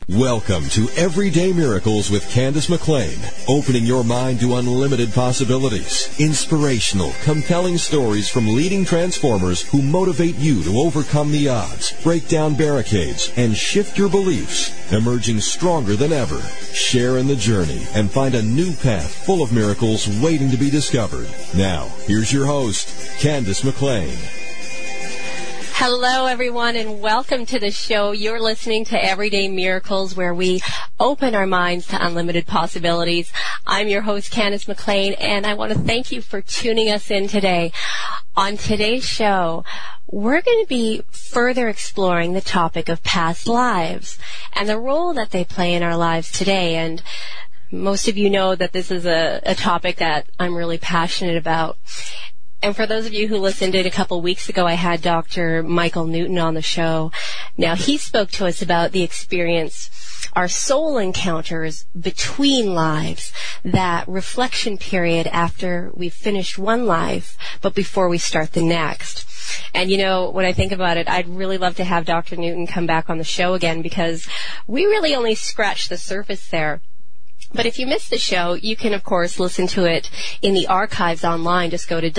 Welcome to Everyday Miracles with Candace McLean, opening your mind to unlimited possibilities. Inspirational, compelling stories from leading transformers who motivate you to overcome the odds, break down barricades, and shift your beliefs, emerging stronger than ever. Share in the journey and find a new path full of miracles waiting to be discovered. Now, here's your host, Candace McLean. Hello, everyone, and welcome to the show. You're listening to Everyday Miracles, where we open our minds to unlimited possibilities. I'm your host, Candace McLean, and I want to thank you for tuning us in today. On today's show, we're going to be further exploring the topic of past lives and the role that they play in our lives today. And most of you know that this is a topic that I'm really passionate about. And for those of you who listened in a couple weeks ago, I had Dr. Michael Newton on the show. Now, he spoke to us about the experience, our soul encounters between lives, that reflection period after we've finished one life, but before we start the next. And, you know, when I think about it, I'd really love to have Dr. Newton come back on the show again, because we really only scratched the surface there. But if you missed the show, you can, of course, listen to it in the archives online. Just go to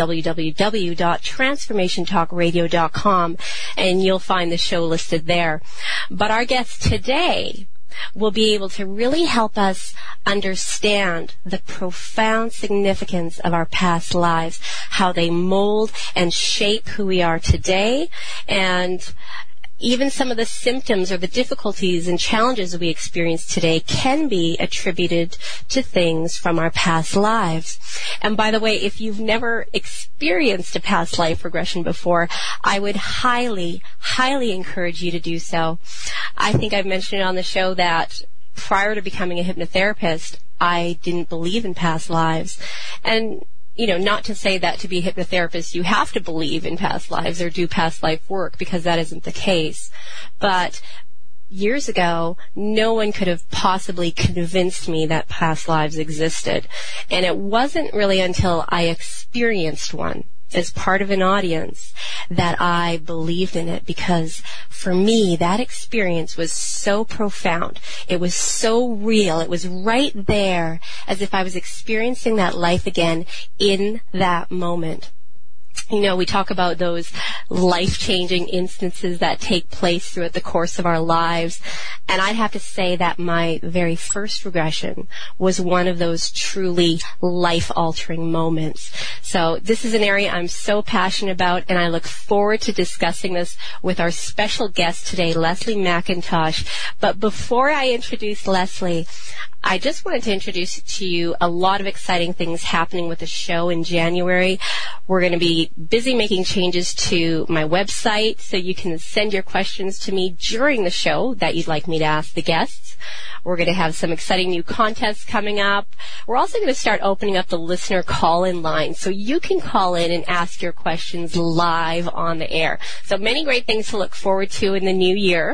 www.transformationtalkradio.com, and you'll find the show listed there. But our guest today will be able to really help us understand the profound significance of our past lives, how they mold and shape who we are today, and even some of the symptoms or the difficulties and challenges that we experience today can be attributed to things from our past lives. And by the way, if you've never experienced a past life regression before, I would highly, highly encourage you to do so. I think I've mentioned it on the show that prior to becoming a hypnotherapist, I didn't believe in past lives. And you know, not to say that to be a hypnotherapist you have to believe in past lives or do past life work, because that isn't the case. But years ago, no one could have possibly convinced me that past lives existed. And it wasn't really until I experienced one as part of an audience that I believed in it, because for me, that experience was so profound. It was so real. It was right there, as if I was experiencing that life again in that moment. You know, we talk about those life-changing instances that take place throughout the course of our lives, and I'd have to say that my very first regression was one of those truly life-altering moments. So this is an area I'm so passionate about, and I look forward to discussing this with our special guest today, Leslie McIntosh. But before I introduce Leslie, I just wanted to introduce to you a lot of exciting things happening with the show in January. We're going to be busy making changes to my website, so you can send your questions to me during the show that you'd like me to ask the guests. We're going to have some exciting new contests coming up. We're also going to start opening up the listener call-in line, so you can call in and ask your questions live on the air. So many great things to look forward to in the new year.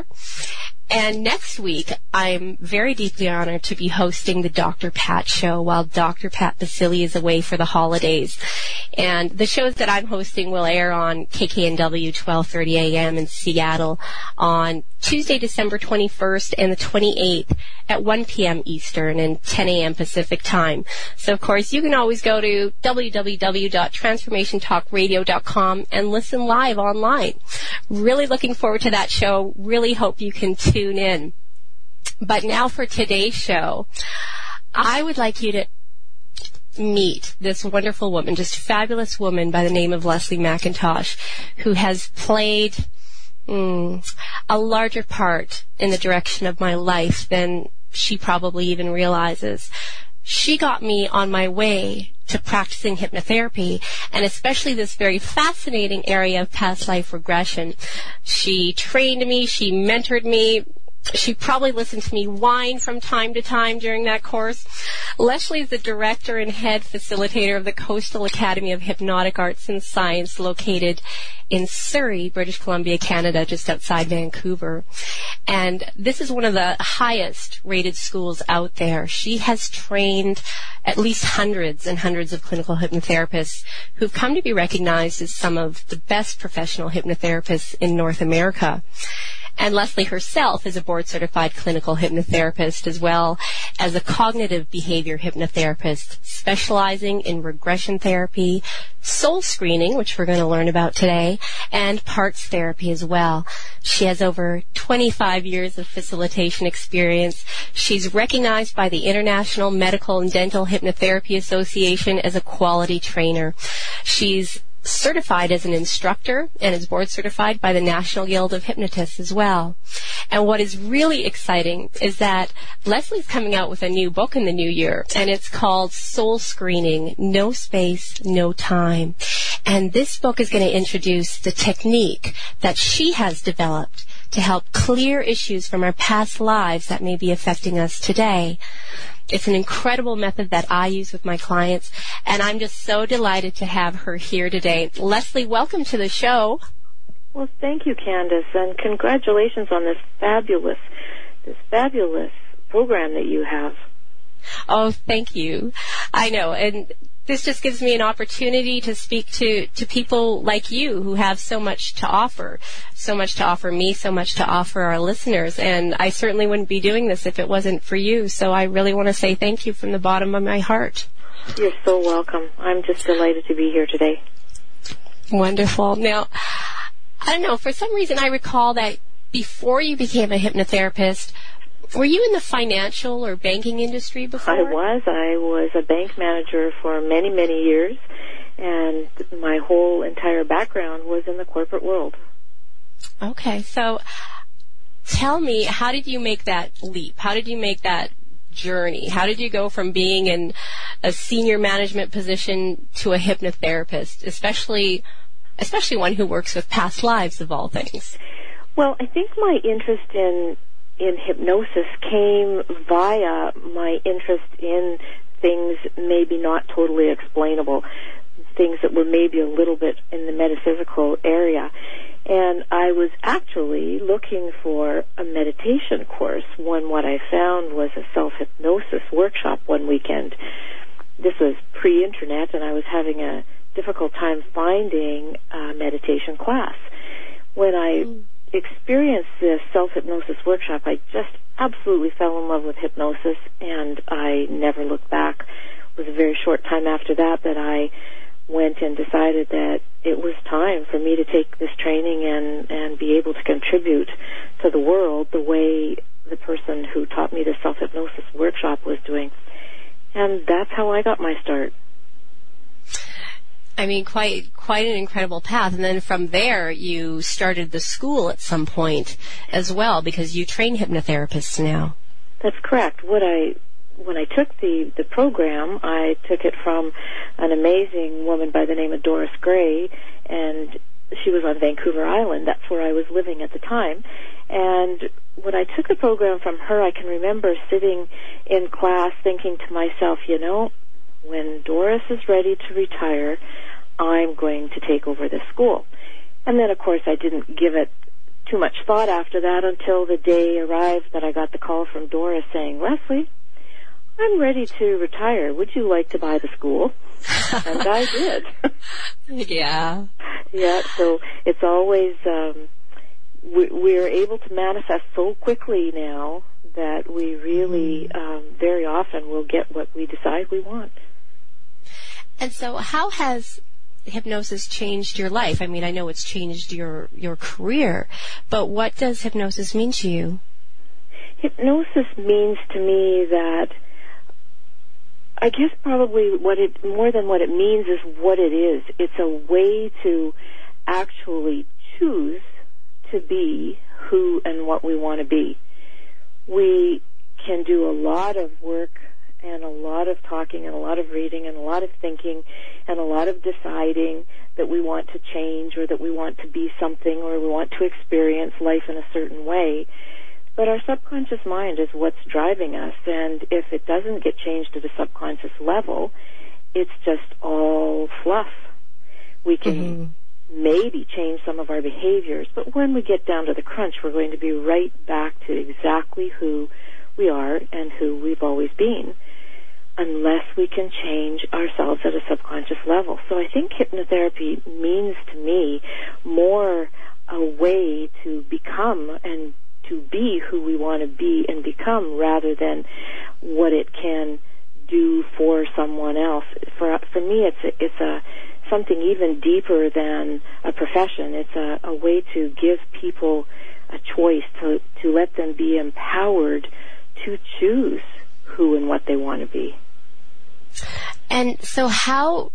And next week, I'm very deeply honored to be hosting the Dr. Pat Show while Dr. Pat Baccili is away for the holidays. And the shows that I'm hosting will air on KKNW 12:30 a.m. in Seattle on Tuesday, December 21st and the 28th at 1 p.m. Eastern and 10 a.m. Pacific time. So, of course, you can always go to www.transformationtalkradio.com and listen live online. Really looking forward to that show. Really hope you can tune in. But now for today's show, I would like you to meet this wonderful woman, just fabulous woman by the name of Leslie McIntosh, who has played a larger part in the direction of my life than she probably even realizes. She got me on my way to practicing hypnotherapy, and especially this very fascinating area of past life regression. She trained me, she mentored me. She probably listened to me whine from time to time during that course. Leslie is the director and head facilitator of the Coastal Academy of Hypnotic Arts and Science, located in Surrey, British Columbia, Canada, just outside Vancouver. And this is one of the highest rated schools out there. She has trained at least hundreds and hundreds of clinical hypnotherapists who've come to be recognized as some of the best professional hypnotherapists in North America. And Leslie herself is a board board-certified clinical hypnotherapist as well as a cognitive behavior hypnotherapist specializing in regression therapy, soul screening, which we're going to learn about today, and parts therapy as well. She has over 25 years of facilitation experience. She's recognized by the International Medical and Dental Hypnotherapy Association as a quality trainer. She's certified as an instructor and is board certified by the National Guild of Hypnotists as well. And what is really exciting is that Leslie's coming out with a new book in the new year, and it's called Soul Screening, No Space, No Time. And this book is going to introduce the technique that she has developed to help clear issues from our past lives that may be affecting us today. It's an incredible method that I use with my clients, and I'm just so delighted to have her here today. Leslie, welcome to the show. Well, thank you, Candace, and congratulations on this fabulous program that you have. Oh, thank you. I know, and this just gives me an opportunity to speak to people like you who have so much to offer me, so much to offer our listeners. And I certainly wouldn't be doing this if it wasn't for you. So I really want to say thank you from the bottom of my heart. You're so welcome. I'm just delighted to be here today. Wonderful. Now, I don't know, for some reason I recall that before you became a hypnotherapist, were you in the financial or banking industry before? I was a bank manager for many, many years, and my whole entire background was in the corporate world. Okay, so tell me, how did you make that leap? How did you make that journey? How did you go from being in a senior management position to a hypnotherapist, especially one who works with past lives of all things? Well, I think my interest in hypnosis came via my interest in things maybe not totally explainable, things that were maybe a little bit in the metaphysical area. And I was actually looking for a meditation course when what I found was a self-hypnosis workshop one weekend. This was pre-internet, and I was having a difficult time finding a meditation class. When I experienced this self-hypnosis workshop, I just absolutely fell in love with hypnosis, and I never looked back. It was a very short time after that I went and decided that it was time for me to take this training and be able to contribute to the world the way the person who taught me the self-hypnosis workshop was doing. And that's how I got my start. I mean, quite an incredible path. And then from there, you started the school at some point as well, because you train hypnotherapists now. That's correct. When I took the program, I took it from an amazing woman by the name of Doris Gray, and she was on Vancouver Island. That's where I was living at the time. And when I took the program from her, I can remember sitting in class thinking to myself, when Doris is ready to retire, I'm going to take over this school. And then, of course, I didn't give it too much thought after that until the day arrived that I got the call from Doris saying, Leslie, I'm ready to retire. Would you like to buy the school? And I did. Yeah. Yeah, so it's always, we're able to manifest so quickly now that we really very often will get what we decide we want. And so how has hypnosis changed your life? I mean, I know it's changed your career, but what does hypnosis mean to you? Hypnosis means to me that, I guess probably more than what it means is what it is. It's a way to actually choose to be who and what we want to be. We can do a lot of work and a lot of talking and a lot of reading and a lot of thinking and a lot of deciding that we want to change or that we want to be something or we want to experience life in a certain way. But our subconscious mind is what's driving us, and if it doesn't get changed at a subconscious level, it's just all fluff. We can maybe change some of our behaviors, but when we get down to the crunch, we're going to be right back to exactly who we are and who we've always been, unless we can change ourselves at a subconscious level. So I think hypnotherapy means to me more a way to become and to be who we want to be and become, rather than what it can do for someone else. For me, it's something even deeper than a profession. It's a way to give people a choice, to let them be empowered to choose who and what they want to be. And so how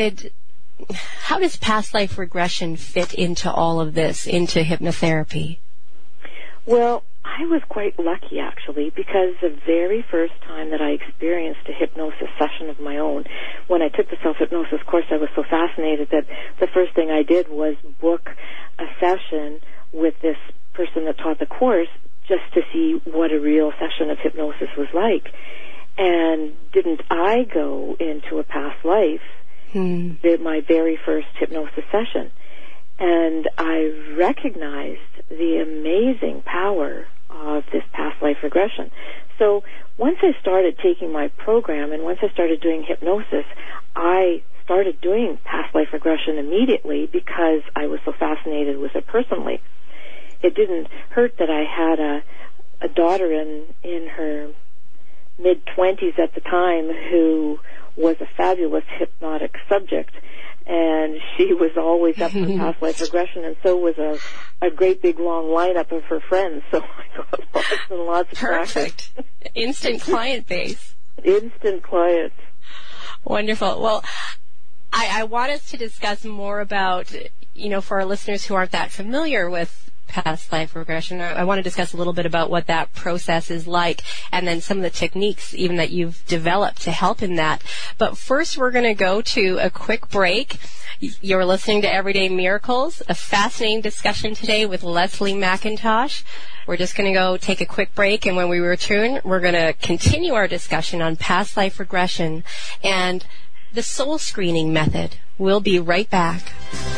does past life regression fit into all of this, into hypnotherapy? Well, I was quite lucky, actually, because the very first time that I experienced a hypnosis session of my own, when I took the self-hypnosis course, I was so fascinated that the first thing I did was book a session with this person that taught the course just to see what a real session of hypnosis was like. And didn't I go into a past life, my very first hypnosis session, and I recognized the amazing power of this past life regression. So once I started taking my program and once I started doing hypnosis, I started doing past life regression immediately because I was so fascinated with it personally. It didn't hurt that I had a daughter in her mid-20s at the time who was a fabulous hypnotic subject, and she was always up for past life regression, and so was a great big long lineup of her friends, so I got lots and lots of Perfect. practice. Instant client base. Instant clients. Wonderful. Well, I want us to discuss more about, for our listeners who aren't that familiar with past life regression, I want to discuss a little bit about what that process is like, and then some of the techniques even that you've developed to help in that. But first, we're going to go to a quick break. You're listening to Everyday Miracles, a fascinating discussion today with Leslie McIntosh. We're just going to go take a quick break, and when we return, we're going to continue our discussion on past life regression and the soul screening method. We'll be right back.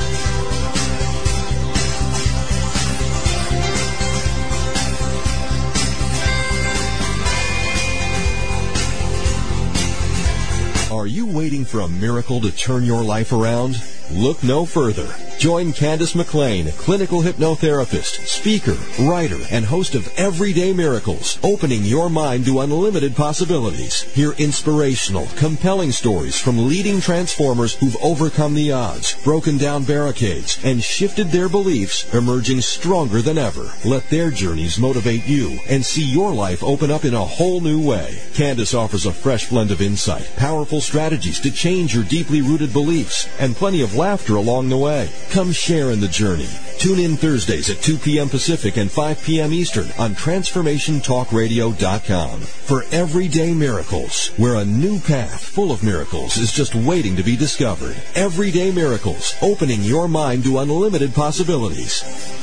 Are you waiting for a miracle to turn your life around? Look no further. Join Candace McLean, clinical hypnotherapist, speaker, writer, and host of Everyday Miracles, opening your mind to unlimited possibilities. Hear inspirational, compelling stories from leading transformers who've overcome the odds, broken down barricades, and shifted their beliefs, emerging stronger than ever. Let their journeys motivate you and see your life open up in a whole new way. Candace offers a fresh blend of insight, powerful strategies to change your deeply rooted beliefs, and plenty of laughter along the way. Come share in the journey. Tune in Thursdays at 2 p.m. Pacific and 5 p.m. Eastern on TransformationTalkRadio.com for Everyday Miracles, where a new path full of miracles is just waiting to be discovered. Everyday Miracles, opening your mind to unlimited possibilities.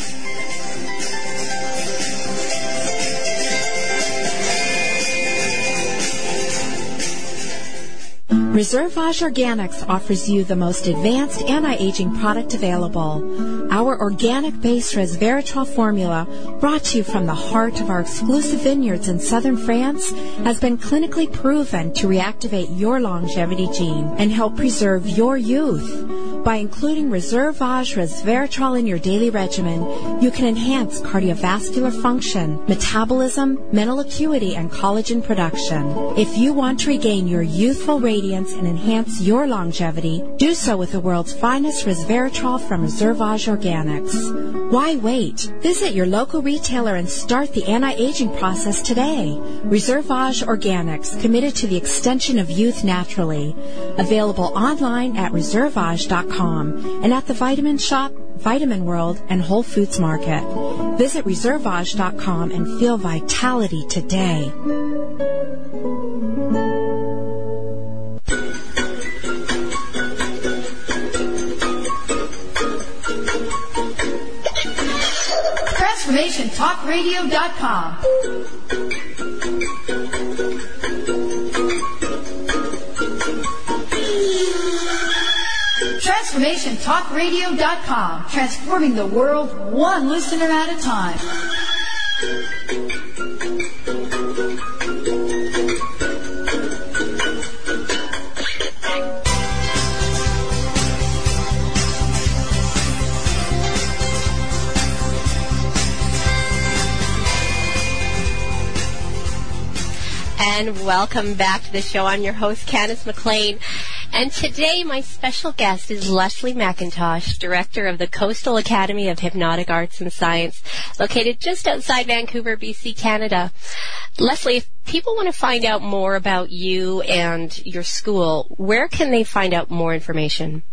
Reservage Organics offers you the most advanced anti-aging product available. Our organic-based resveratrol formula, brought to you from the heart of our exclusive vineyards in southern France, has been clinically proven to reactivate your longevity gene and help preserve your youth. By including Reservage resveratrol in your daily regimen, you can enhance cardiovascular function, metabolism, mental acuity, and collagen production. If you want to regain your youthful radiance and enhance your longevity, do so with the world's finest resveratrol from Reservage Organics. Why wait? Visit your local retailer and start the anti-aging process today. Reservage Organics, committed to the extension of youth naturally. Available online at reservage.com and at the Vitamin Shop, Vitamin World, and Whole Foods Market. Visit reservage.com and feel vitality today. TransformationTalkRadio.com. TransformationTalkRadio.com. Transforming the world one listener at a time. And welcome back to the show. I'm your host, Candace McLean. And today my special guest is Leslie McIntosh, Director of the Coastal Academy of Hypnotic Arts and Science, located just outside Vancouver, BC, Canada. Leslie, if people want to find out more about you and your school, where can they find out more information?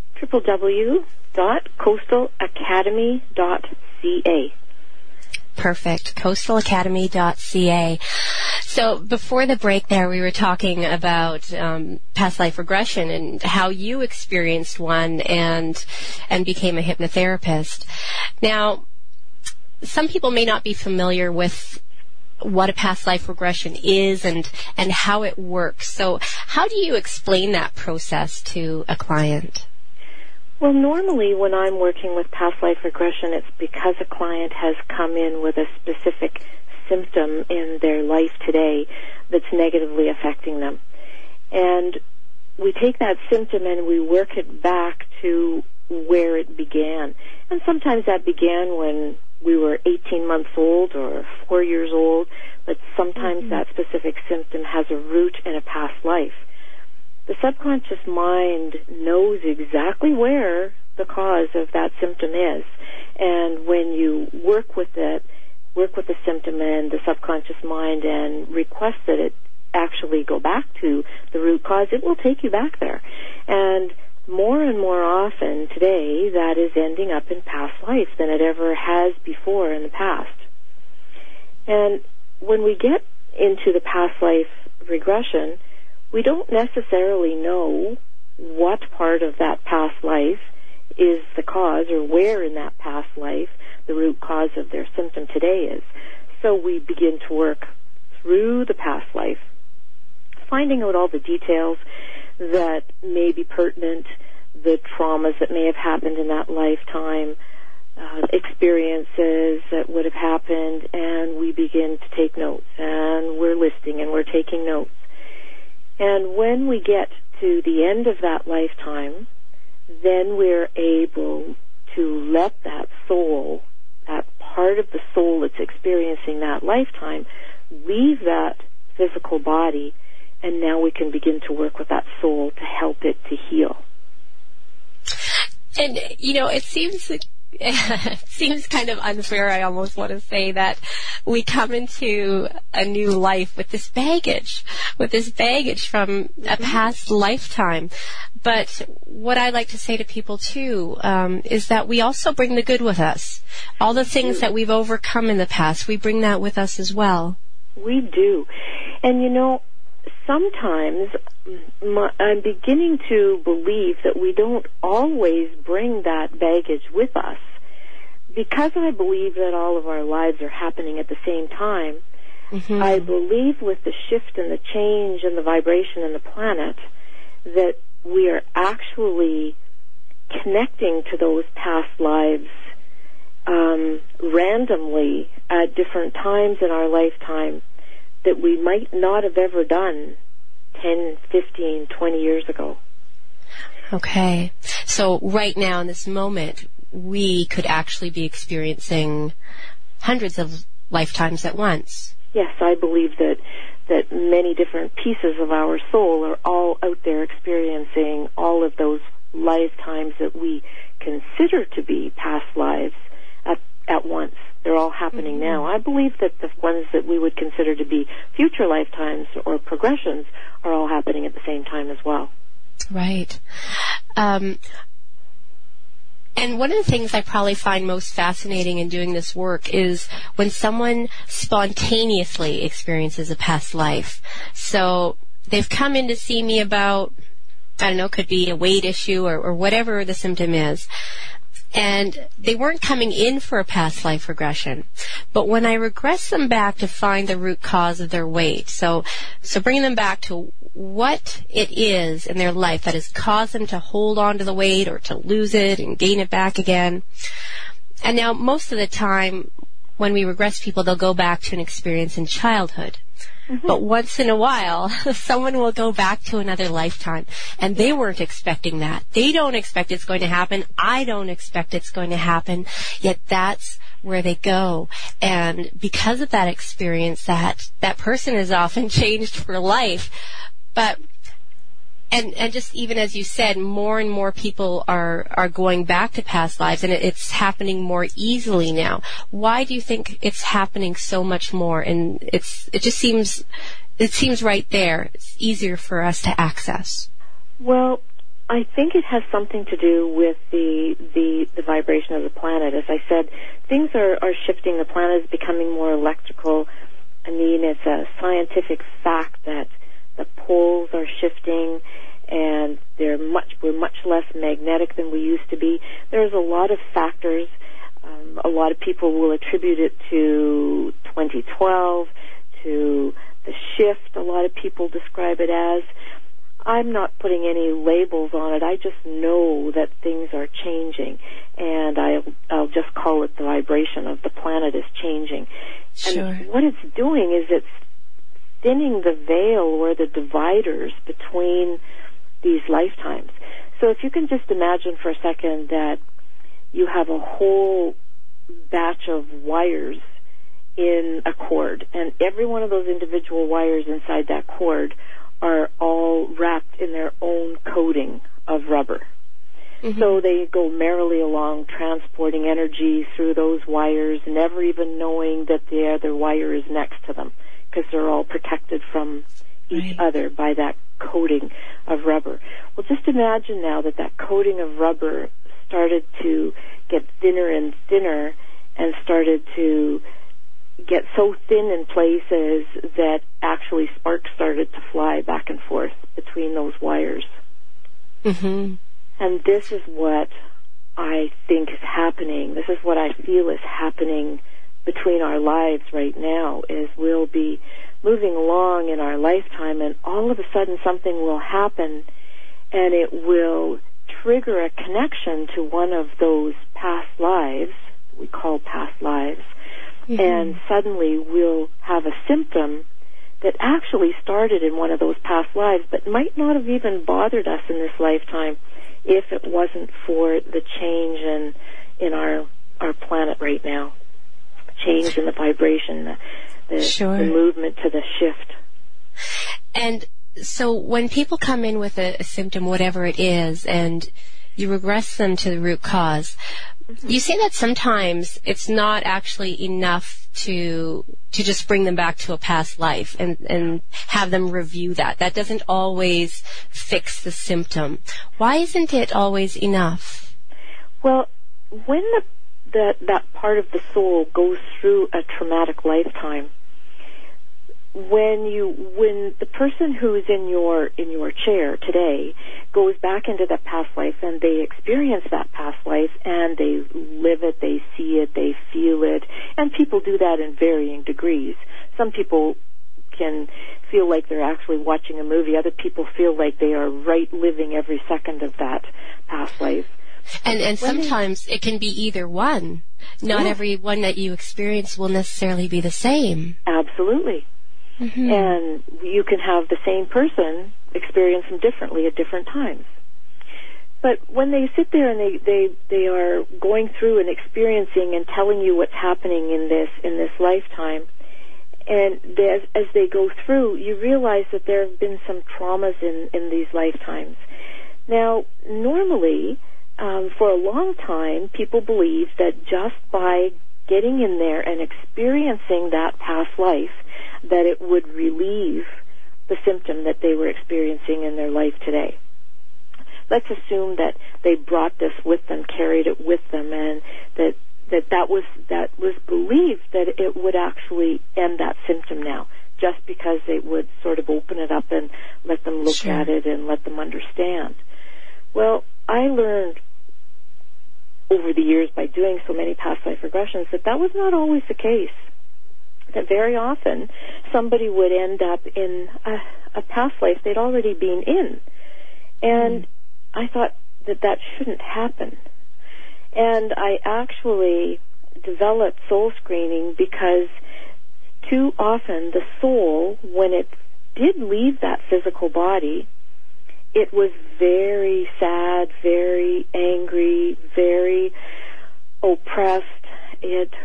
www.coastalacademy.ca. Perfect. Coastalacademy.ca. So before the break there, we were talking about past life regression and how you experienced one and became a hypnotherapist. Now, some people may not be familiar with what a past life regression is and how it works. So how do you explain that process to a client? Well, normally when I'm working with past life regression, it's because a client has come in with a specific symptom in their life today that's negatively affecting them. And we take that symptom and we work it back to where it began. And sometimes that began when we were 18 months old or 4 years old, but sometimes that specific symptom has a root in a past life. The subconscious mind knows exactly where the cause of that symptom is. And when you work with the symptom and the subconscious mind and request that it actually go back to the root cause, it will take you back there. And more often today, that is ending up in past life than it ever has before in the past. And when we get into the past life regression, we don't necessarily know what part of that past life is the cause or where in that past life the root cause of their symptom today is. So we begin to work through the past life, finding out all the details that may be pertinent, the traumas that may have happened in that lifetime, experiences that would have happened, and we begin to take notes, and we're listing and we're taking notes. And when we get to the end of that lifetime, then we're able to let that soul, that part of the soul that's experiencing that lifetime, leave that physical body, and now we can begin to work with that soul to help it to heal. And, it seems kind of unfair, I almost want to say, that we come into a new life with this baggage from a past lifetime. But what I like to say to people, too, is that we also bring the good with us. All the things that we've overcome in the past, we bring that with us as well. We do. And, sometimes I'm beginning to believe that we don't always bring that baggage with us. Because I believe that all of our lives are happening at the same time, I believe with the shift and the change and the vibration in the planet that we are actually connecting to those past lives randomly at different times in our lifetime that we might not have ever done 10, 15, 20 years ago. Okay. So right now in this moment, we could actually be experiencing hundreds of lifetimes at once. Yes, I believe that many different pieces of our soul are all out there experiencing all of those lifetimes that we consider to be past lives at once. They're all happening now. I believe that the ones that we would consider to be future lifetimes or progressions are all happening at the same time as well. Right. And one of the things I probably find most fascinating in doing this work is when someone spontaneously experiences a past life. So they've come in to see me about, could be a weight issue or whatever the symptom is. And they weren't coming in for a past life regression. But when I regress them back to find the root cause of their weight, so bringing them back to what it is in their life that has caused them to hold on to the weight or to lose it and gain it back again. And now most of the time when we regress people, they'll go back to an experience in childhood. But once in a while, someone will go back to another lifetime, and they weren't expecting that. They don't expect it's going to happen. I don't expect it's going to happen, yet that's where they go. And because of that experience, that person is often changed for life. But and just even as you said, more and more people are going back to past lives, and it's happening more easily now. Why do you think it's happening so much more? And it seems right there. It's easier for us to access. Well, I think it has something to do with the vibration of the planet. As I said, things are shifting. The planet is becoming more electrical. I mean, it's a scientific fact that the poles are shifting, and we're much less magnetic than we used to be. There's a lot of factors. A lot of people will attribute it to 2012, to the shift. A lot of people describe it as. I'm not putting any labels on it. I just know that things are changing, and I'll just call it the vibration of the planet is changing. Sure. And what it's doing is it's thinning the veil or the dividers between these lifetimes. So if you can just imagine for a second that you have a whole batch of wires in a cord, and every one of those individual wires inside that cord are all wrapped in their own coating of rubber. Mm-hmm. So they go merrily along, transporting energy through those wires, never even knowing that the other wire is next to them, because they're all protected from each other by that coating of rubber. Well, just imagine now that coating of rubber started to get thinner and thinner, and started to get so thin in places that actually sparks started to fly back and forth between those wires. Mm-hmm. And this is what I think is happening. This is what I feel is happening between our lives right now, is we'll be moving along in our lifetime, and all of a sudden something will happen, and it will trigger a connection to one of those past lives, we call past lives. Mm-hmm. And suddenly we'll have a symptom that actually started in one of those past lives, but might not have even bothered us in this lifetime if it wasn't for the change in our planet right now. Change in the vibration, the movement to the shift. And so when people come in with a symptom, whatever it is, and you regress them to the root cause, you say that sometimes it's not actually enough to just bring them back to a past life and have them review that. That doesn't always fix the symptom. Why isn't it always enough? Well, when that part of the soul goes through a traumatic lifetime, when the person who's in your chair today goes back into that past life and they experience that past life and they live it, they see it, they feel it, and people do that in varying degrees. Some people can feel like they're actually watching a movie. Other people feel like they are living every second of that past life. And sometimes it can be either one. Not every one that you experience will necessarily be the same. Absolutely. Mm-hmm. And you can have the same person experience them differently at different times. But when they sit there and they are going through and experiencing and telling you what's happening in this lifetime, and as they go through, you realize that there have been some traumas in these lifetimes. Now, normally, for a long time, people believe that just by getting in there and experiencing that past life, that it would relieve the symptom that they were experiencing in their life today. Let's assume that they brought this with them, carried it with them, and that was believed that it would actually end that symptom now, just because it would sort of open it up and let them look at it and let them understand. Well, I learned over the years by doing so many past life regressions that was not always the case. That very often somebody would end up in a past life they'd already been in. And I thought that shouldn't happen. And I actually developed soul screening because too often the soul, when it did leave that physical body, it was very sad, very angry, very oppressed. It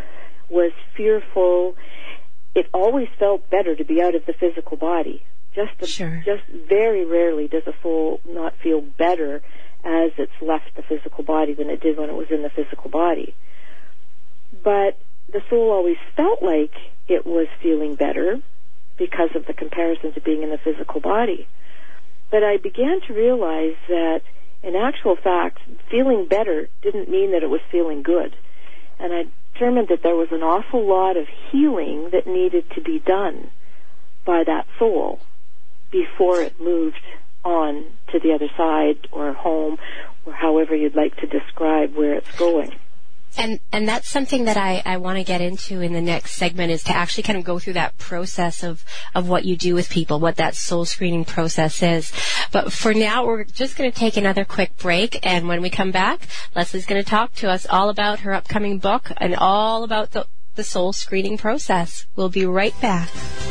was fearful. It always felt better to be out of the physical body. Just very rarely does a soul not feel better as it's left the physical body than it did when it was in the physical body. But the soul always felt like it was feeling better because of the comparison to being in the physical body. But I began to realize that, in actual fact, feeling better didn't mean that it was feeling good. And I determined that there was an awful lot of healing that needed to be done by that soul before it moved on to the other side or home, or however you'd like to describe where it's going. And that's something that I want to get into in the next segment, is to actually kind of go through that process of what you do with people, what that soul screening process is. But for now, we're just going to take another quick break, and when we come back, Leslie's going to talk to us all about her upcoming book and all about the soul screening process. We'll be right back.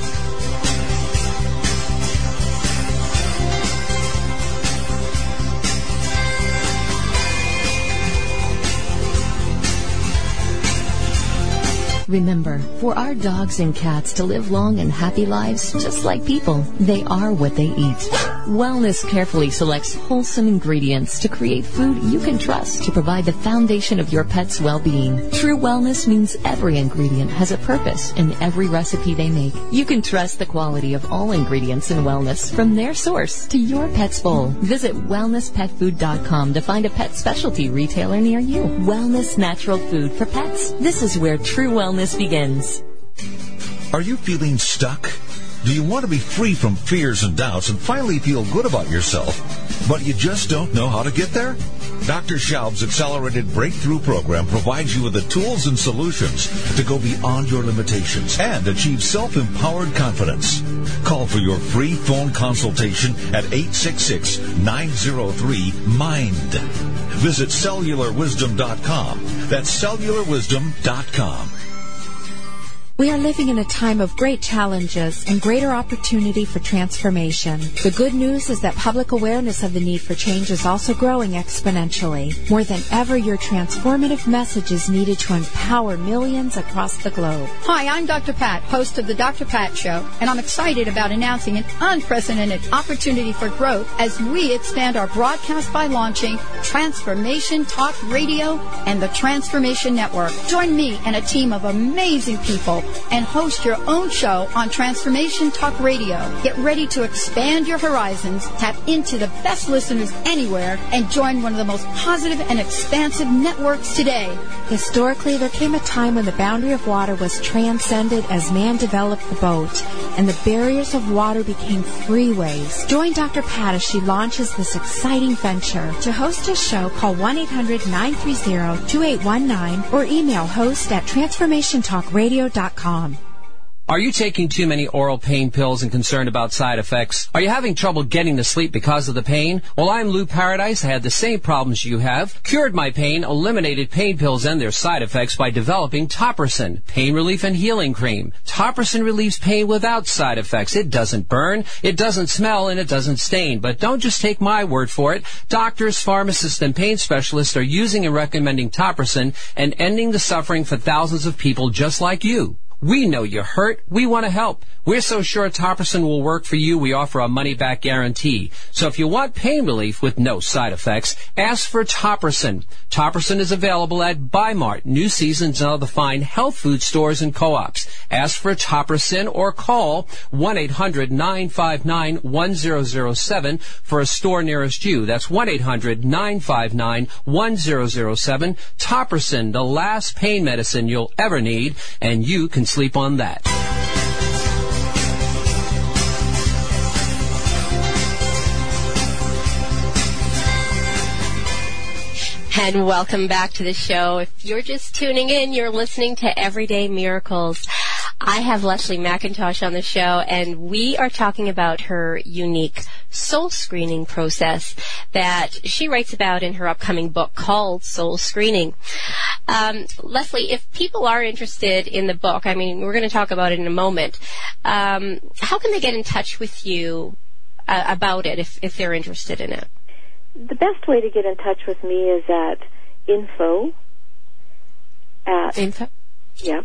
Remember, for our dogs and cats to live long and happy lives, just like people, they are what they eat. Wellness carefully selects wholesome ingredients to create food you can trust to provide the foundation of your pet's well-being. True wellness means every ingredient has a purpose in every recipe they make. You can trust the quality of all ingredients in wellness from their source to your pet's bowl. Visit wellnesspetfood.com to find a pet specialty retailer near you. Wellness natural food for pets. This is where true wellness begins. Are you feeling stuck? Do you want to be free from fears and doubts and finally feel good about yourself, but you just don't know how to get there? Dr. Schaub's Accelerated Breakthrough Program provides you with the tools and solutions to go beyond your limitations and achieve self-empowered confidence. Call for your free phone consultation at 866-903-MIND. Visit cellularwisdom.com. That's cellularwisdom.com. We are living in a time of great challenges and greater opportunity for transformation. The good news is that public awareness of the need for change is also growing exponentially. More than ever, your transformative message is needed to empower millions across the globe. Hi, I'm Dr. Pat, host of the Dr. Pat Show, and I'm excited about announcing an unprecedented opportunity for growth as we expand our broadcast by launching Transformation Talk Radio and the Transformation Network. Join me and a team of amazing people and host your own show on Transformation Talk Radio. Get ready to expand your horizons, tap into the best listeners anywhere, and join one of the most positive and expansive networks today. Historically, there came a time when the boundary of water was transcended as man developed the boat, and the barriers of water became freeways. Join Dr. Pat as she launches this exciting venture. To host a show, call 1-800-930-2819 or email host@transformationtalkradio.com. Are you taking too many oral pain pills and concerned about side effects? Are you having trouble getting to sleep because of the pain? Well, I'm Lou Paradise. I had the same problems you have. Cured my pain, eliminated pain pills and their side effects by developing Topricin, pain relief and healing cream. Topricin relieves pain without side effects. It doesn't burn, it doesn't smell, and it doesn't stain. But don't just take my word for it. Doctors, pharmacists, and pain specialists are using and recommending Topricin and ending the suffering for thousands of people just like you. We know you're hurt. We want to help. We're so sure Topricin will work for you, we offer a money-back guarantee. So if you want pain relief with no side effects, ask for Topricin. Topricin is available at Bi-Mart, New Seasons, and other fine health food stores and co-ops. Ask for Topricin or call 1-800-959-1007 for a store nearest you. That's 1-800-959-1007. Topricin, the last pain medicine you'll ever need, and you can sleep on that. And welcome back to the show. If you're just tuning in, you're listening to Everyday Miracles. I have Leslie McIntosh on the show, and we are talking about her unique soul screening process that she writes about in her upcoming book called Soul Screening. Leslie, if people are interested in the book, I mean, we're going to talk about it in a moment, how can they get in touch with you about it if they're interested in it? The best way to get in touch with me is at info Yeah,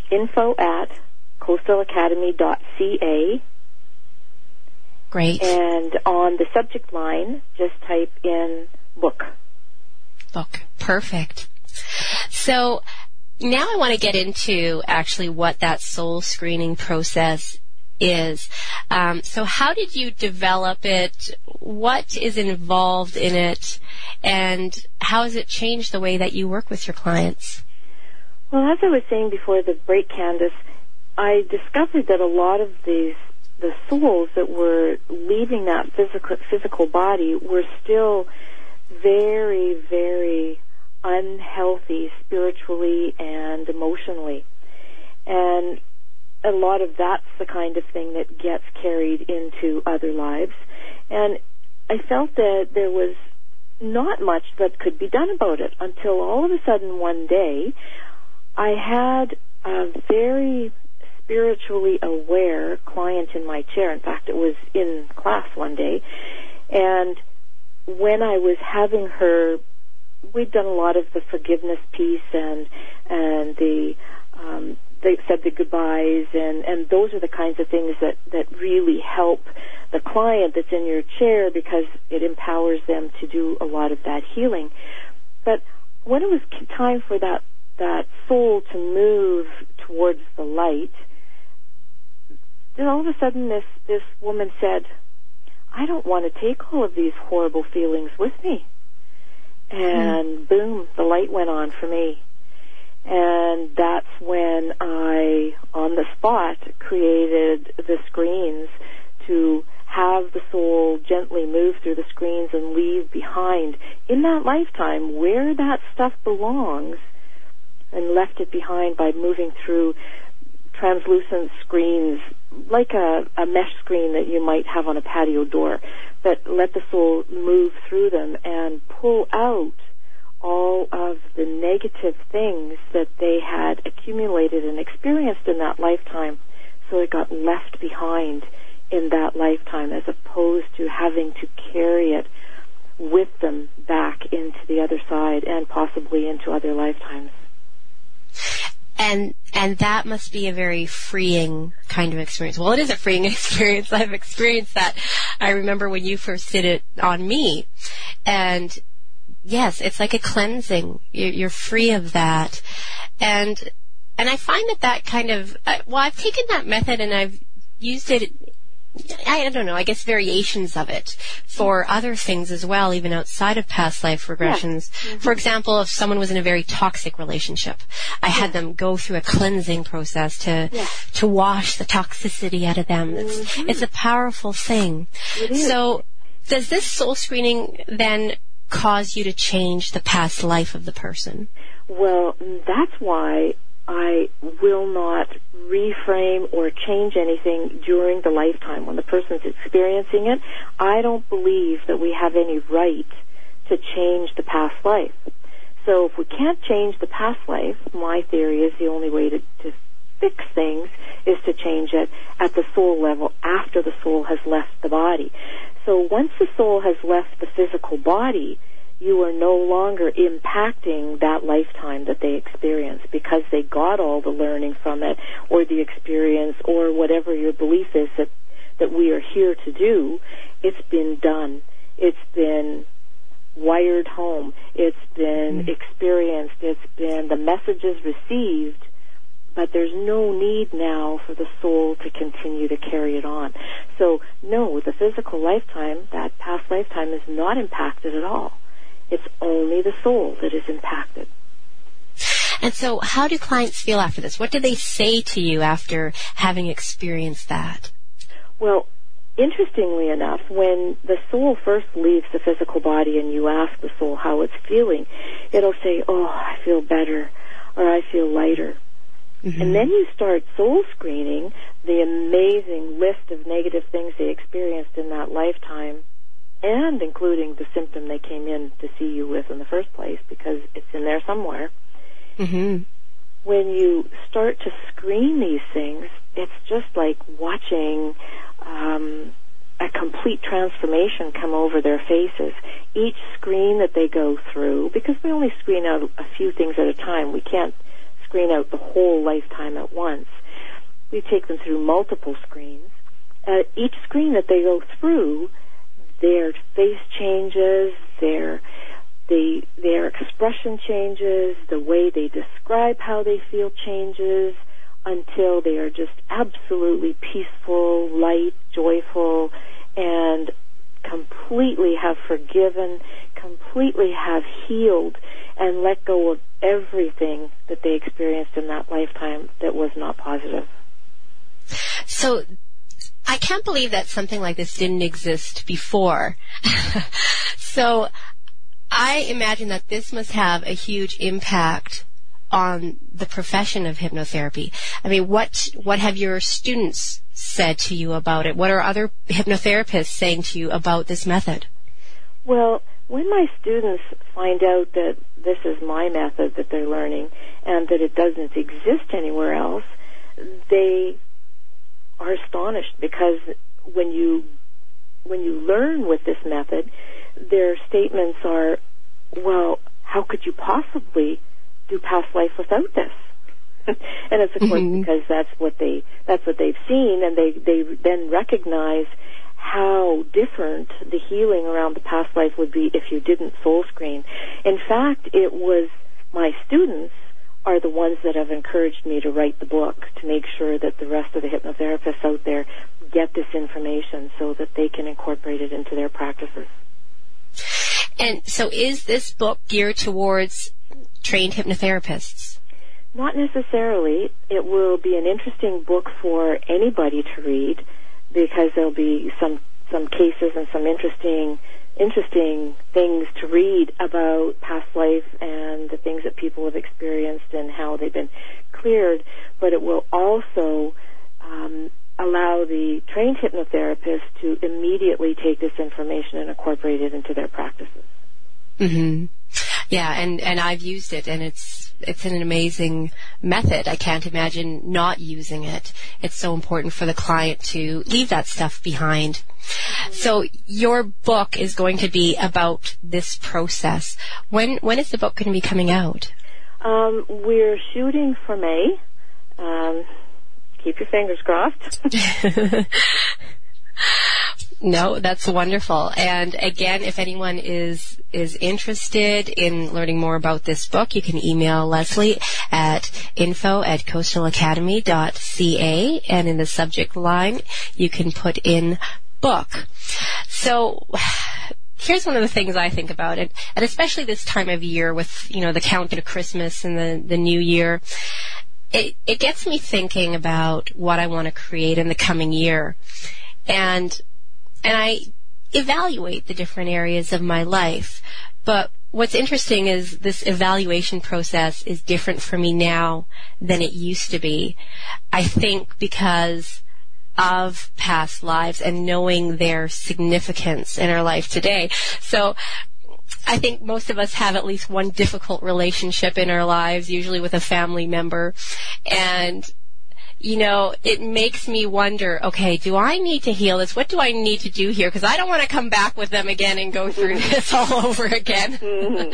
info@coastalacademy.ca. Great. And on the subject line, just type in book. Book. Perfect. So now I want to get into actually what that soul screening process is. So how did you develop it? What is involved in it? And how has it changed the way that you work with your clients? Well, as I was saying before the break, Candace, I discovered that a lot of the souls that were leaving that physical body were still very, very unhealthy spiritually and emotionally. And a lot of that's the kind of thing that gets carried into other lives. And I felt that there was not much that could be done about it until all of a sudden one day I had a very spiritually aware client in my chair. In fact, it was in class one day. And when I was having her, we'd done a lot of the forgiveness piece and they said the goodbyes, and those are the kinds of things that really help the client that's in your chair because it empowers them to do a lot of that healing. But when it was time for that soul to move towards the light, then all of a sudden this woman said, I don't want to take all of these horrible feelings with me. And boom, the light went on for me. And that's when I, on the spot, created the screens to have the soul gently move through the screens and leave behind in that lifetime where that stuff belongs, and left it behind by moving through translucent screens like a mesh screen that you might have on a patio door, but let the soul move through them and pull out all of the negative things that they had accumulated and experienced in that lifetime, so it got left behind in that lifetime as opposed to having to carry it with them back into the other side and possibly into other lifetimes. And that must be a very freeing kind of experience. Well, it is a freeing experience. I've experienced that. I remember when you first did it on me. And yes, it's like a cleansing. You're free of that. And I find that kind of, I've taken that method and I've used it, I don't know, I guess variations of it for other things as well, even outside of past life regressions. Yeah. For example, if someone was in a very toxic relationship, I had them go through a cleansing process to wash the toxicity out of them. It's a powerful thing. So does this soul screening then cause you to change the past life of the person? Well, that's why I will not reframe or change anything during the lifetime. When the person's experiencing it, I don't believe that we have any right to change the past life. So if we can't change the past life, my theory is the only way to fix things is to change it at the soul level after the soul has left the body. So once the soul has left the physical body, you are no longer impacting that lifetime that they experienced because they got all the learning from it or the experience or whatever your belief is that we are here to do. It's been done. It's been wired home. It's been experienced. It's been the messages received, but there's no need now for the soul to continue to carry it on. So no, the physical lifetime, that past lifetime, is not impacted at all. It's only the soul that is impacted. And so how do clients feel after this? What do they say to you after having experienced that? Well, interestingly enough, when the soul first leaves the physical body and you ask the soul how it's feeling, it'll say, oh, I feel better, or I feel lighter. Mm-hmm. And then you start soul screening the amazing list of negative things they experienced in that lifetime, and including the symptom they came in to see you with in the first place, because it's in there somewhere. Mm-hmm. When you start to screen these things, it's just like watching a complete transformation come over their faces. Each screen that they go through, because we only screen out a few things at a time, we can't screen out the whole lifetime at once. We take them through multiple screens. Each screen that they go through, their face changes, their expression changes, the way they describe how they feel changes, until they are just absolutely peaceful, light, joyful, and completely have forgiven, completely have healed, and let go of everything that they experienced in that lifetime that was not positive. So I can't believe that something like this didn't exist before. So I imagine that this must have a huge impact on the profession of hypnotherapy. I mean, what have your students said to you about it? What are other hypnotherapists saying to you about this method? Well, when my students find out that this is my method that they're learning and that it doesn't exist anywhere else, they are astonished, because when you learn with this method, their statements are, well, how could you possibly do past life without this? And it's of course because that's what they've seen, and they then recognize how different the healing around the past life would be if you didn't soul screen. In fact, it was my students are the ones that have encouraged me to write the book, to make sure that the rest of the hypnotherapists out there get this information so that they can incorporate it into their practices. And so is this book geared towards trained hypnotherapists? Not necessarily. It will be an interesting book for anybody to read, because there'll be some cases and some interesting things to read about past life and the things that people have experienced and how they've been cleared. But it will also allow the trained hypnotherapist to immediately take this information and incorporate it into their practices. Mm-hmm. Yeah, and I've used it, and it's an amazing method. I can't imagine not using it. It's so important for the client to leave that stuff behind. So your book is going to be about this process. When is the book going to be coming out? We're shooting for May. Keep your fingers crossed. No, that's wonderful. And again, if anyone is interested in learning more about this book, you can email Leslie at info@coastalacademy.ca, and in the subject line, you can put in book. So here's one of the things I think about it, and especially this time of year with, the countdown to Christmas and the new year, it gets me thinking about what I want to create in the coming year. And I evaluate the different areas of my life. But what's interesting is this evaluation process is different for me now than it used to be. I think because of past lives and knowing their significance in our life today. So I think most of us have at least one difficult relationship in our lives, usually with a family member. And it makes me wonder, okay, do I need to heal this? What do I need to do here? Because I don't want to come back with them again and go through this all over again. Mm-hmm.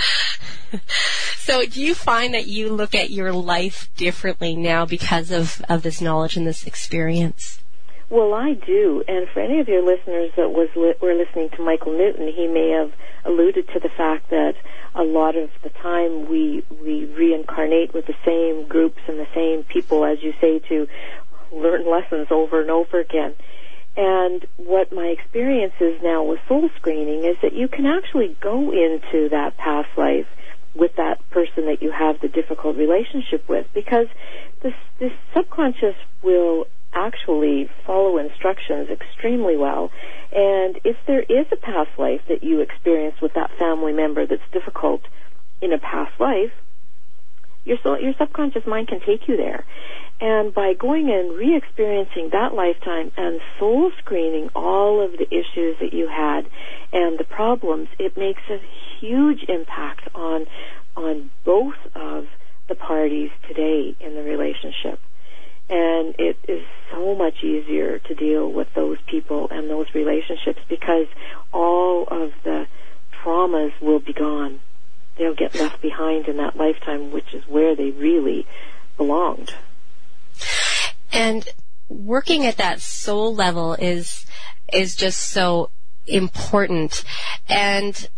So do you find that you look at your life differently now because of this knowledge and this experience? Well, I do. And for any of your listeners that were listening to Michael Newton, he may have alluded to the fact that a lot of the time we reincarnate with the same groups and the same people, as you say, to learn lessons over and over again. And what my experience is now with soul screening is that you can actually go into that past life with that person that you have the difficult relationship with, because this subconscious will actually follow instructions extremely well. And if there is a past life that you experience with that family member that's difficult in a past life, your subconscious mind can take you there. And by going and re-experiencing that lifetime and soul screening all of the issues that you had and the problems, it makes a huge impact on both of the parties today in the relationship. And it is so much easier to deal with those people and those relationships because all of the traumas will be gone. They'll get left behind in that lifetime, which is where they really belonged. And working at that soul level is just so important. And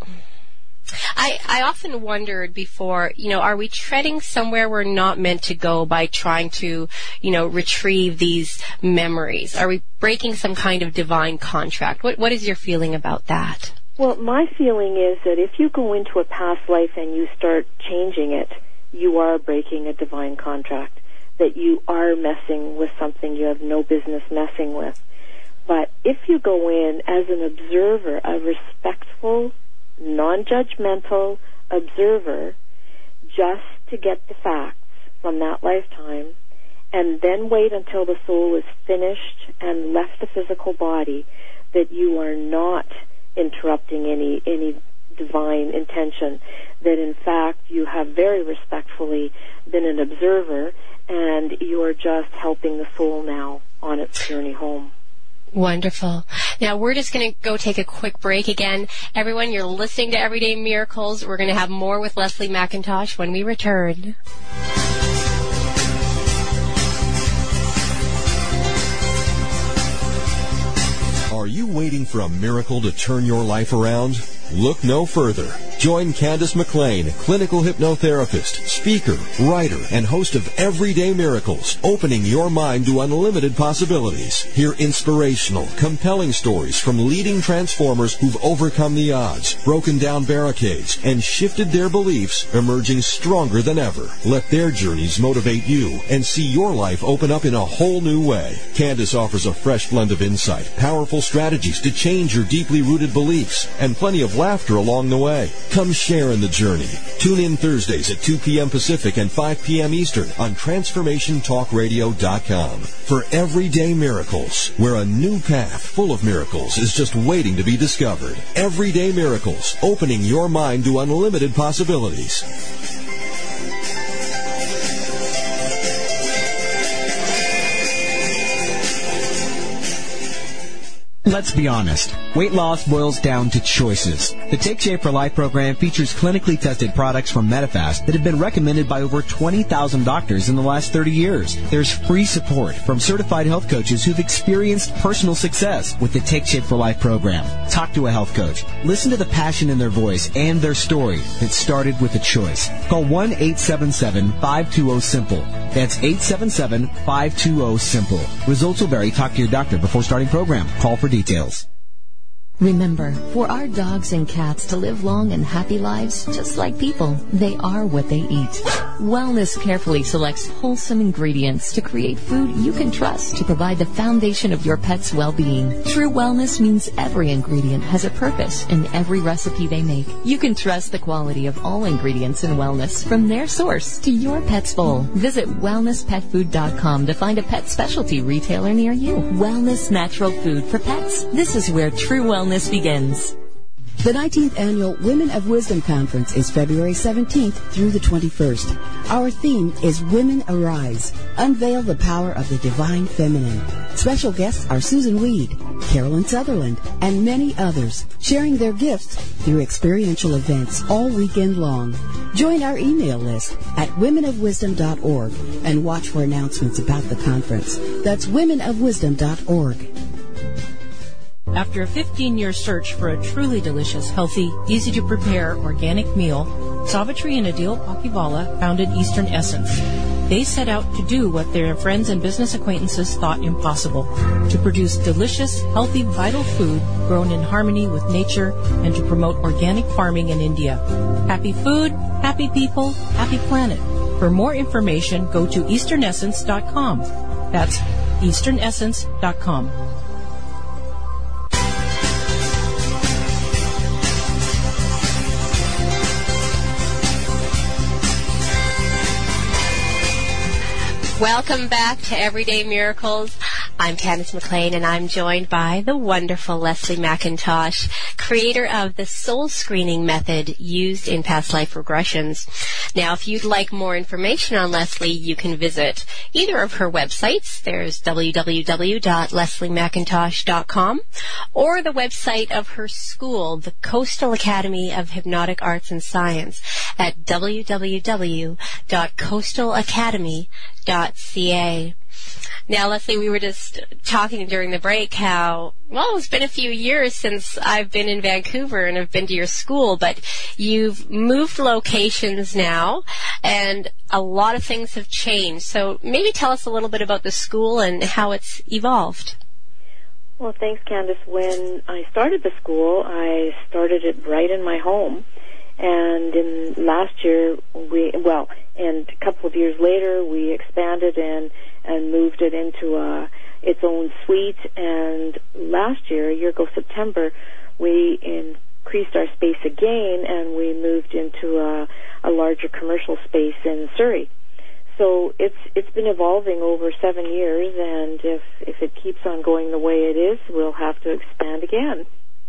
I often wondered before, are we treading somewhere we're not meant to go by trying to, retrieve these memories? Are we breaking some kind of divine contract? What is your feeling about that? Well, my feeling is that if you go into a past life and you start changing it, you are breaking a divine contract, that you are messing with something you have no business messing with. But if you go in as an observer, a respectful, non-judgmental observer, just to get the facts from that lifetime, and then wait until the soul is finished and left the physical body, that you are not interrupting any divine intention, that in fact you have very respectfully been an observer and you are just helping the soul now on its journey home. Wonderful. Now we're just going to go take a quick break again. Everyone, you're listening to Everyday Miracles. We're going to have more with Leslie McIntosh when we return. Are you waiting for a miracle to turn your life around? Look no further. Join Candace McLean, clinical hypnotherapist, speaker, writer, and host of Everyday Miracles, opening your mind to unlimited possibilities. Hear inspirational, compelling stories from leading transformers who've overcome the odds, broken down barricades, and shifted their beliefs, emerging stronger than ever. Let their journeys motivate you and see your life open up in a whole new way. Candace offers a fresh blend of insight, powerful strategies to change your deeply rooted beliefs, and plenty of laughter along the way. Come share in the journey. Tune in Thursdays at 2 p.m. Pacific and 5 p.m. Eastern on TransformationTalkRadio.com for Everyday Miracles, where a new path full of miracles is just waiting to be discovered. Everyday Miracles, opening your mind to unlimited possibilities. Let's be honest. Weight loss boils down to choices. The Take Shape for Life program features clinically tested products from Medifast that have been recommended by over 20,000 doctors in the last 30 years. There's free support from certified health coaches who've experienced personal success with the Take Shape for Life program. Talk to a health coach. Listen to the passion in their voice and their story that started with a choice. Call 1-877-520-SIMPLE. That's 877-520-SIMPLE. Results will vary. Talk to your doctor before starting program. Call for details. Remember, for our dogs and cats to live long and happy lives, just like people, they are what they eat. Wellness carefully selects wholesome ingredients to create food you can trust to provide the foundation of your pet's well-being. True wellness means every ingredient has a purpose in every recipe they make. You can trust the quality of all ingredients in wellness from their source to your pet's bowl. Visit wellnesspetfood.com to find a pet specialty retailer near you. Wellness natural food for pets. This is where true wellness begins. The 19th Annual Women of Wisdom Conference is February 17th through the 21st. Our theme is Women Arise. Unveil the power of the divine feminine. Special guests are Susan Weed, Carolyn Sutherland, and many others, sharing their gifts through experiential events all weekend long. Join our email list at womenofwisdom.org and watch for announcements about the conference. That's womenofwisdom.org. After a 15-year search for a truly delicious, healthy, easy-to-prepare organic meal, Savitri and Adil Pakivala founded Eastern Essence. They set out to do what their friends and business acquaintances thought impossible, to produce delicious, healthy, vital food grown in harmony with nature and to promote organic farming in India. Happy food, happy people, happy planet. For more information, go to easternessence.com. That's easternessence.com. Welcome back to Everyday Miracles. I'm Candace McLean, and I'm joined by the wonderful Leslie McIntosh, creator of the soul screening method used in past life regressions. Now, if you'd like more information on Leslie, you can visit either of her websites. There's www.lesliemcintosh.com, or the website of her school, the Coastal Academy of Hypnotic Arts and Science. at www.coastalacademy.ca. Now, Leslie, we were just talking during the break how, well, it's been a few years since I've been in Vancouver and have been to your school, but you've moved locations now, and a lot of things have changed. So maybe tell us a little bit about the school and how it's evolved. Well, thanks, Candace. When I started the school, I started it right in my home. And in last year, and a couple of years later, we expanded and moved it into its own suite. And last year, a year ago September, we increased our space again, and we moved into a larger commercial space in Surrey. So it's been evolving over 7 years, and if it keeps on going the way it is, we'll have to expand again.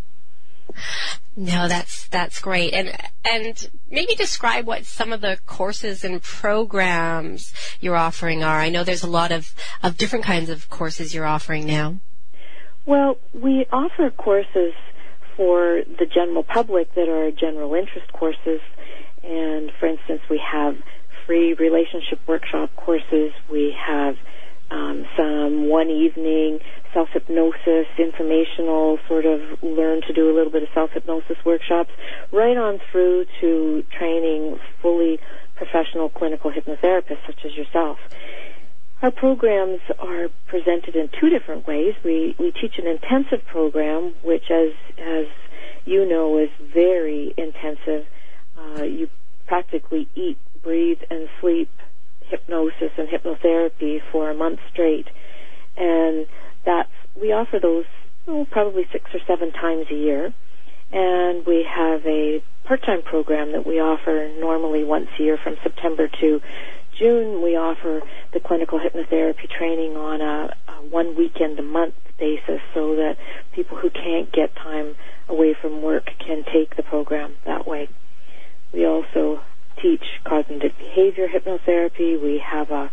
No, that's great. And maybe describe what some of the courses and programs you're offering are. I know there's a lot of different kinds of courses you're offering now. Well, we offer courses for the general public that are general interest courses. And, for instance, we have free relationship workshop courses. We have some one-evening self-hypnosis, informational, sort of learn to do a little bit of self-hypnosis workshops, right on through to training fully professional clinical hypnotherapists such as yourself. Our programs are presented in two different ways. We teach an intensive program, which, as you know, is very intensive. You practically eat, breathe, and sleep hypnosis and hypnotherapy for a month straight. And we offer those probably 6 or 7 times a year. And we have a part-time program that we offer normally once a year from September to June. We offer the clinical hypnotherapy training on a 1 weekend a month basis so that people who can't get time away from work can take the program that way. We also teach cognitive behavior hypnotherapy. We have a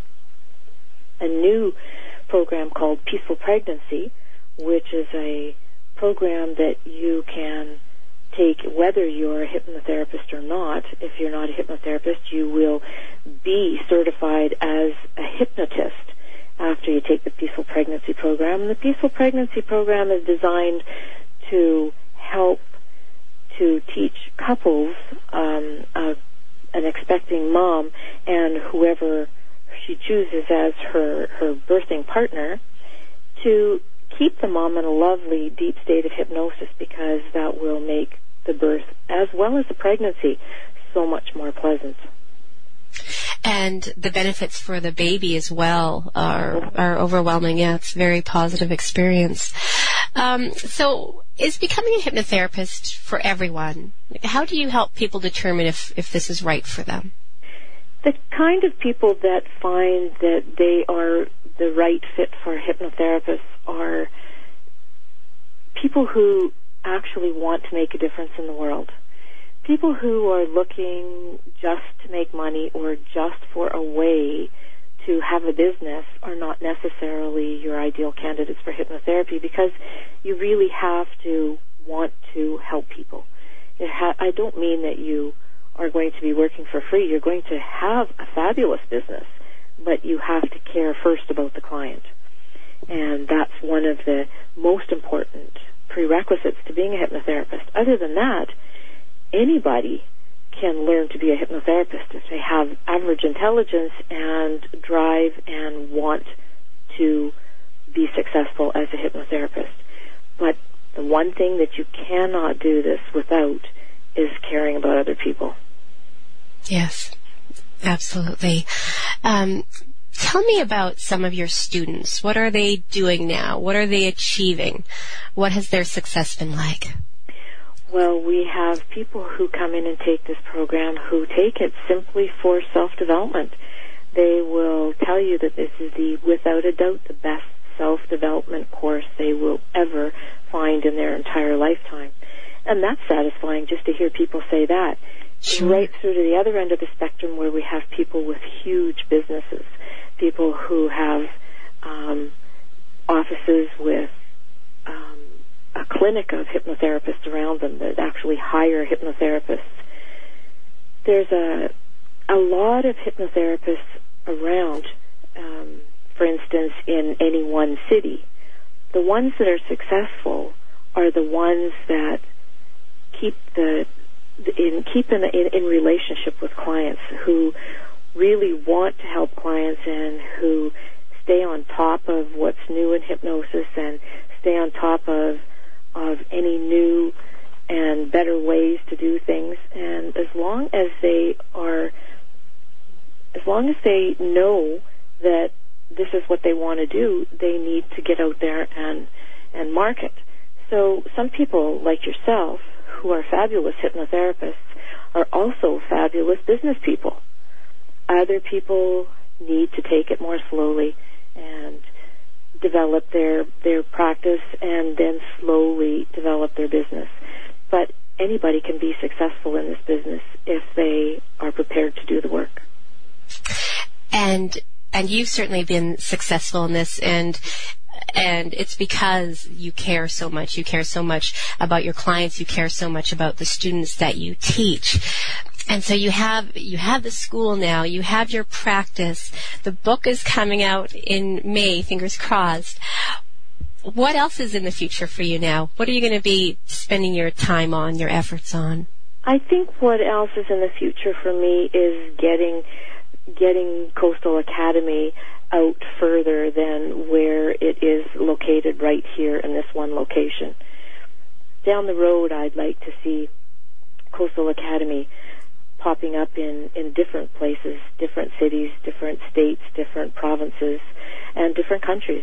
new program called Peaceful Pregnancy, which is a program that you can take whether you're a hypnotherapist or not. If you're not a hypnotherapist, you will be certified as a hypnotist after you take the Peaceful Pregnancy program. And the Peaceful Pregnancy program is designed to help to teach couples, an expecting mom and whoever she chooses as her birthing partner, to keep the mom in a lovely deep state of hypnosis, because that will make the birth as well as the pregnancy so much more pleasant. And the benefits for the baby as well are overwhelming. Yeah, it's a very positive experience. So is becoming a hypnotherapist for everyone? How do you help people determine if this is right for them? The kind of people that find that they are the right fit for hypnotherapists are people who actually want to make a difference in the world. People who are looking just to make money or just for a way to have a business are not necessarily your ideal candidates for hypnotherapy, because you really have to want to help people. I don't mean that you are going to be working for free. You're going to have a fabulous business, but you have to care first about the client. And that's one of the most important prerequisites to being a hypnotherapist. Other than that, anybody can learn to be a hypnotherapist if they have average intelligence and drive and want to be successful as a hypnotherapist. But the one thing that you cannot do this without is caring about other people. Yes, absolutely. Tell me about some of your students. What are they doing now? What are they achieving? What has their success been like? Well, we have people who come in and take this program who take it simply for self-development. They will tell you that this is without a doubt, the best self-development course they will ever find in their entire lifetime. And that's satisfying just to hear people say that. Sure. Right through to the other end of the spectrum, where we have people with huge businesses, people who have offices with a clinic of hypnotherapists around them that actually hire hypnotherapists. there's a lot of hypnotherapists around, for instance, in any one city. The ones that are successful are the ones that keep in relationship with clients, who really want to help clients and who stay on top of what's new in hypnosis and stay on top of any new and better ways to do things. And as long as they know that this is what they want to do, they need to get out there and market. So some people like yourself, who are fabulous hypnotherapists, are also fabulous business people. Other people need to take it more slowly and develop their practice and then slowly develop their business. But anybody can be successful in this business if they are prepared to do the work. And you've certainly been successful in this, and it's because you care so much. You care so much about your clients. You care so much about the students that you teach. And so you have the school now. You have your practice. The book is coming out in May, fingers crossed. What else is in the future for you now? What are you going to be spending your time on, your efforts on? I think what else is in the future for me is getting Coastal Academy out further than where it is located right here in this one location. Down the road, I'd like to see Coastal Academy popping up in different places, different cities, different states, different provinces, and different countries.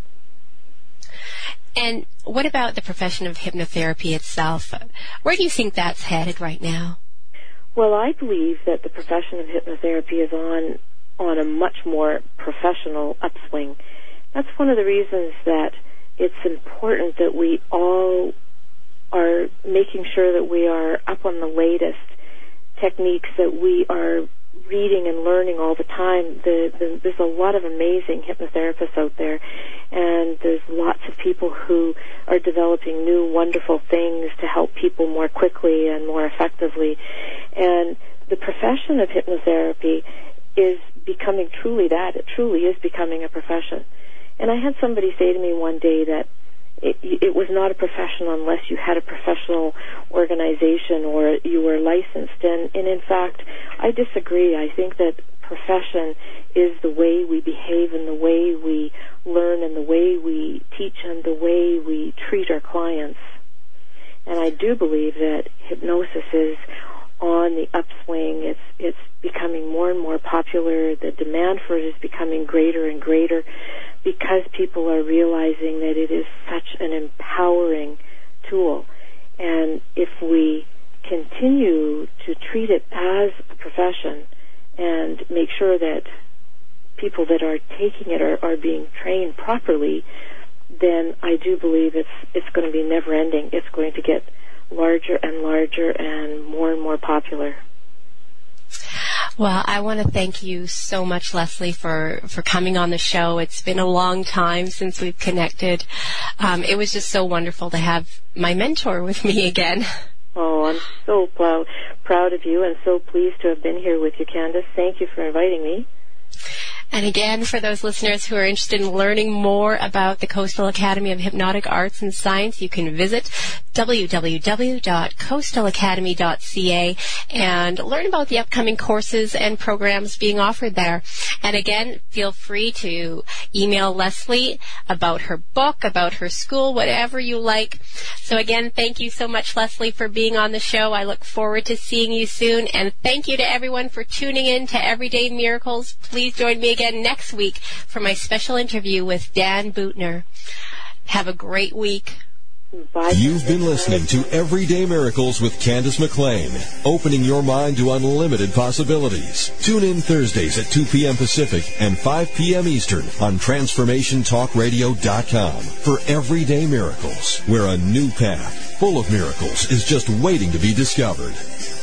And what about the profession of hypnotherapy itself? Where do you think that's headed right now? Well, I believe that the profession of hypnotherapy is on a much more professional upswing. That's one of the reasons that it's important that we all are making sure that we are up on the latest techniques, that we are reading and learning all the time. There's a lot of amazing hypnotherapists out there, and there's lots of people who are developing new wonderful things to help people more quickly and more effectively. And the profession of hypnotherapy is becoming truly that. It truly is becoming a profession. And I had somebody say to me one day that it was not a profession unless you had a professional organization or you were licensed. And in fact, I disagree. I think that profession is the way we behave and the way we learn and the way we teach and the way we treat our clients. And I do believe that hypnosis is on the upswing. It's becoming more and more popular. The demand for it is becoming greater and greater because people are realizing that it is such an empowering tool. And if we continue to treat it as a profession and make sure that people that are taking it are being trained properly, then I do believe it's going to be never ending. It's going to get larger and larger and more popular. Well, I want to thank you so much, Leslie, for coming on the show. It's been a long time since we've connected. It was just so wonderful to have my mentor with me again. Oh, I'm so proud of you and so pleased to have been here with you, Candace. Thank you for inviting me. And again, for those listeners who are interested in learning more about the Coastal Academy of Hypnotic Arts and Science, you can visit www.coastalacademy.ca and learn about the upcoming courses and programs being offered there. And again, feel free to email Leslie about her book, about her school, whatever you like. So again, thank you so much, Leslie, for being on the show. I look forward to seeing you soon. And thank you to everyone for tuning in to Everyday Miracles. Please join me again next week for my special interview with Dan Boutner. Have a great week. Bye. You've been listening to Everyday Miracles with Candace McLean, opening your mind to unlimited possibilities. Tune in Thursdays at 2 p.m. Pacific and 5 p.m. Eastern on TransformationTalkRadio.com for Everyday Miracles, where a new path full of miracles is just waiting to be discovered.